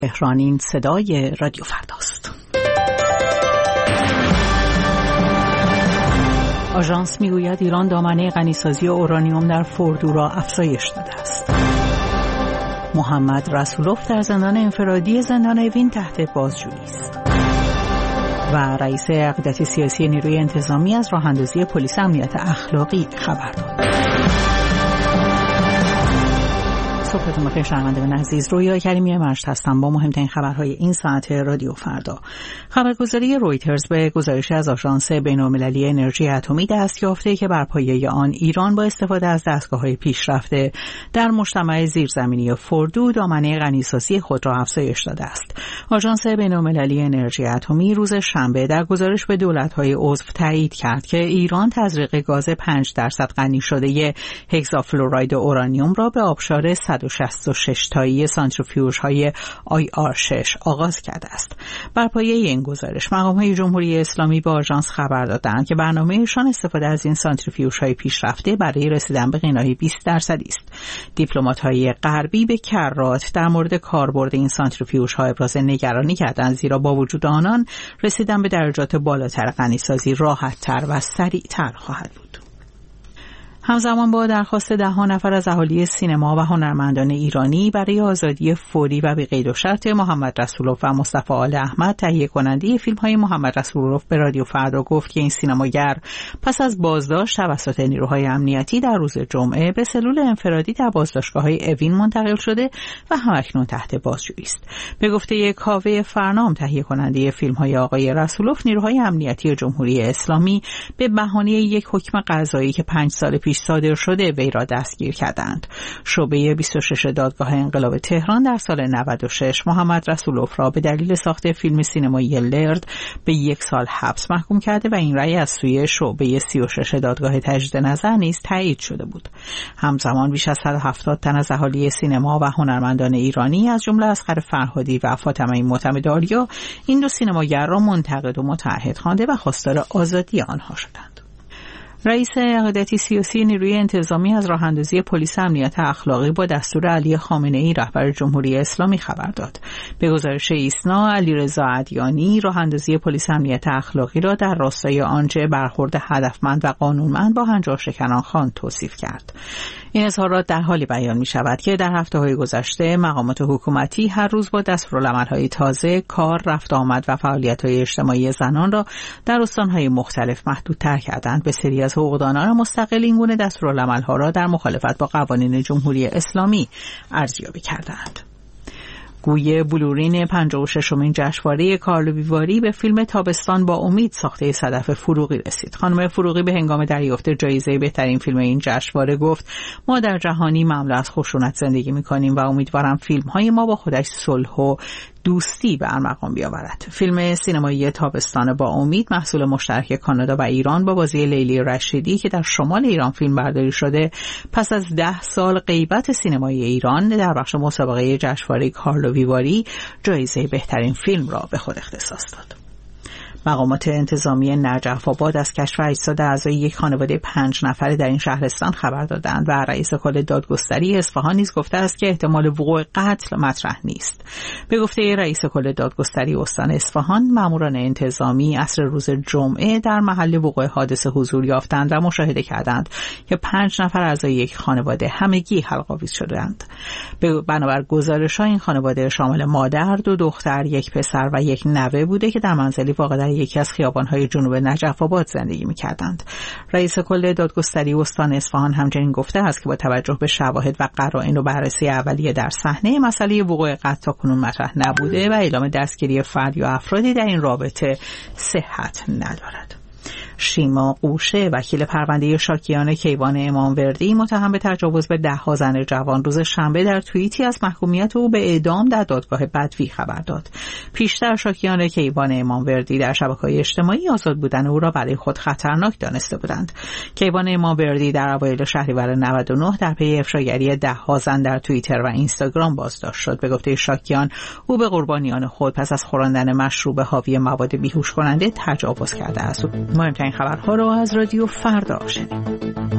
تهران صدای رادیو فرداست. آژانس میگوید ایران دامنه غنیسازی اورانیوم در فوردو را افزایش داده است. محمد رسولوف در زندان انفرادی زندان اوین تحت بازجویی است. و رئیس عقیدت سیاسی نیروی انتظامی از راه‌اندازی پلیس امنیت اخلاقی خبر داد. صبحتون بخیر شنوندگان عزیز، رویا کریمی مجد هستم با مهمترین خبرهای این ساعت رادیو فردا. خبرگزاری رویترز به گزارشی از آژانس بین‌المللی انرژی اتمی دست یافته که بر پایه آن ایران با استفاده از دستگاه‌های پیشرفته در مجتمع زیرزمینی فوردو دامنه غنیسازی خود را افزایش داده است. آژانس بین‌المللی انرژی اتمی روز شنبه در گزارش به دولت‌های عضو تایید کرد که ایران تزریق گاز 5% غنی شده هگزافلوراید اورانیوم را به آبشار 166 تایی سانتریفیوژهای IR6 آغاز کرده است. بر پایه این گزارش مقام‌های جمهوری اسلامی به آژانس خبر دادند که برنامه‌شان استفاده از این سانتریفیوژهای پیشرفته برای رسیدن به غنای 20% است. دیپلمات‌های غربی به کرات در مورد کاربرد این سانتریفیوژها ابراز نگرانی کردند، زیرا با وجود آنان رسیدن به درجات بالاتر غنیسازی راحت‌تر و سریع‌تر خواهد بود. همزمان با درخواست 10 نفر از اهالی سینما و هنرمندان ایرانی برای آزادی فوری و بی قید و شرط محمد رسولوف و مصطفی آل احمد، تهیه کننده فیلم‌های محمد رسولوف به رادیو فردا گفت که این سینماگر پس از بازداشت توسط نیروهای امنیتی در روز جمعه به سلول انفرادی در بازداشتگاه‌های اوین منتقل شده و همکنون تحت بازجویی است. به گفته کاوه فرنام، تهیه کننده فیلم‌های آقای رسولوف، نیروهای امنیتی جمهوری اسلامی به بهانه یک حکم قضایی که 5 سال پیش صادر شده وی را دستگیر کردند. شعبه 26 دادگاه انقلاب تهران در سال 96 محمد رسولوف را به دلیل ساخت فیلم سینمایی لرد به 1 سال حبس محکوم کرده و این رأی از سوی شعبه 36 دادگاه تجدید نظر نیز تایید شده بود. همزمان بیش از 170 تن از اهالی سینما و هنرمندان ایرانی از جمله اصغر فرهادی و فاطمه معتمدآریا این دو سینماگر را منتقد و متعهد خوانده و خواستار آزادی آنها شدند. رئیس عقیدت سیاسی نیروی انتظامی از راه‌اندازی پلیس امنیت اخلاقی با دستور علی خامنه‌ای رهبر جمهوری اسلامی خبر داد. به گزارش ایسنا، علیرضا عدیانی راه‌اندازی پلیس امنیت اخلاقی را در راستای آنچه برخورد هدفمند و قانونمند با هنجارشکنان خواند توصیف کرد. این اظهارات در حالی بیان می شود که در هفته‌های گذشته مقامات حکومتی هر روز با دستورالعمل‌های تازه کار، رفت آمد و فعالیت‌های اجتماعی زنان را در استان‌های مختلف محدودتر کردند. به سری از حقوقدانان مستقل این گونه دستورالعمل‌ها را در مخالفت با قوانین جمهوری اسلامی ارزیابی کردند. گوی بلورین 56مین جشنواره کارلویواری به فیلم تابستان با امید ساخته صدف فروغی رسید. خانم فروغی به هنگام دریافت جایزه بهترین فیلم این جشنواره گفت: ما در جهانی مملو از خشونت زندگی می‌کنیم و امیدوارم فیلم‌های ما با خودش صلح و دوستی به ارمغان بیاورد. فیلم سینمایی تابستان با امید محصول مشترک کانادا و ایران با بازی لیلی رشیدی که در شمال ایران فیلم برداری شده، پس از 10 سال غیبت سینمایی ایران در بخش مسابقه جشنواره کارلویواری جایزه بهترین فیلم را به خود اختصاص داد. مقامات انتظامی نجف آباد از کشف اجساد اعضای یک خانواده 5 نفره در این شهرستان خبر دادند و رئیس کل دادگستری اصفهان نیز گفته است که احتمال وقوع قتل مطرح نیست. به گفته رئیس کل دادگستری استان اصفهان، ماموران انتظامی عصر روز جمعه در محل وقوع حادثه حضور یافتند و مشاهده کردند که 5 نفر اعضای یک خانواده همگی حلق‌آویز شدند. بنابر گزارش‌ها این خانواده شامل مادر، 2 دختر، 1 پسر و 1 نوه بوده که در منزلی واقع در یکی از خیابان‌های جنوب نجف آباد زندگی می‌کردند. رئیس کل دادگستری استان اصفهان همچنین گفته است که با توجه به شواهد و قرائن و بررسی اولیه در صحنه، مسئله وقوع قتل تاکنون مطرح نبوده و اعلام دستگیری فرد یا افرادی در این رابطه صحت ندارد. شیما قوشه، وکیل پرونده شاکیان کیوان اماموردی متهم به تجاوز به 10 زن جوان، روز شنبه در توییتی از محکومیت او به اعدام در دادگاه بدوی خبر داد. پیشتر شاکیان کیوان اماموردی در شبکه‌های اجتماعی آزاد بودن او را برای خود خطرناک دانسته بودند. کیوان اماموردی در اوایل شهریور 99 در پی افشاگری 10 زن در توییتر و اینستاگرام بازداشت شد. به گفته شاکیان، او به قربانیان خود پس از خوراندن مشروب حاوی مواد بیهوش کننده تجاوز کرده است. مهمترین خبرها رو از رادیو فردا شنیدید.